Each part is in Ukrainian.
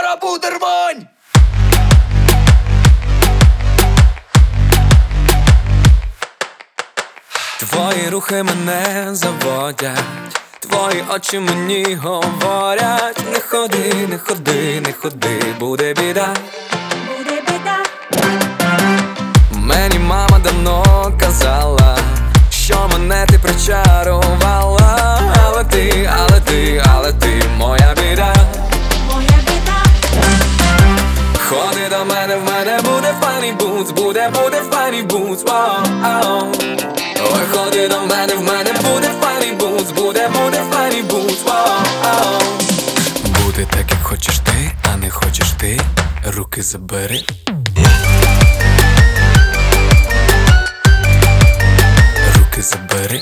Вчора був дермань. Твої рухи мене заводять, твої очі мені говорять: не ходи, не ходи, не ходи, буде біда. Буде біда. Мені мама давно казала, що мене ти причарувала. Але ти, але ти, але ти моя біда. Моя біда. Ходи до мене, в мене буде файний бутс, буде файний бутс. Ой, ходи до мене, в мене буде файний бутс, буде файний бутс. Буде так, як хочеш ти, а не хочеш ти, руки забери. Руки забери.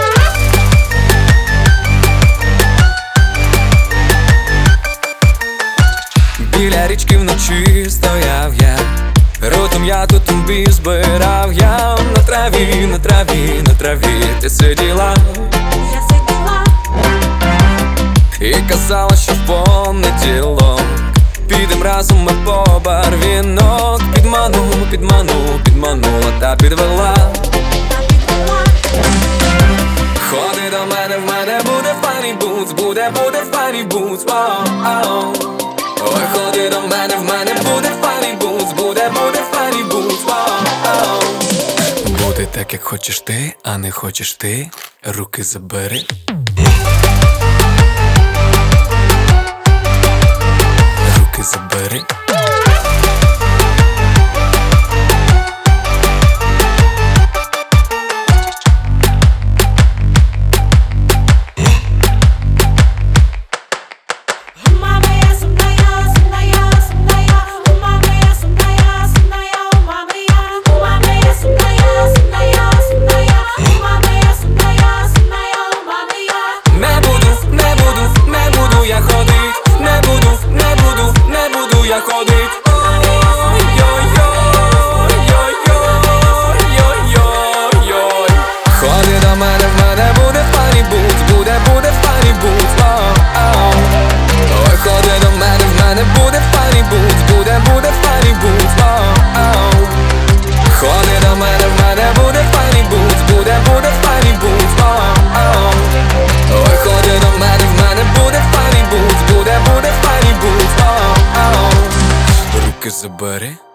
Біля річки вночі стояв я, ротом я тут тобі збирав я. На траві, на траві, на траві ти сиділа. Я сиділа. І казала, що в понеділок підем разом ми по барвінок. Підманула та підвела. Ходи до мене, в мене буде файний бутс, буде файний бутс. Ой, ходи до мене, в мене буде файний бутс, буде файний бутс. Буде так, як хочеш ти, а не хочеш ти, руки забери. Руки забери. Ходить. Ой-ой-ой-ой-ой-ой-ой-ой. Ходи до мене, в мене буде файний бутс, буде файний бутс. Ой, ходи до мене, в мене буде файний бутс, буде файний бутс. Ходи до мене, в мене буде файний бутс, буде файний бутс. Ой, ходи до мене, в мене буде файний бутс, буде файний бутс. Руки забери.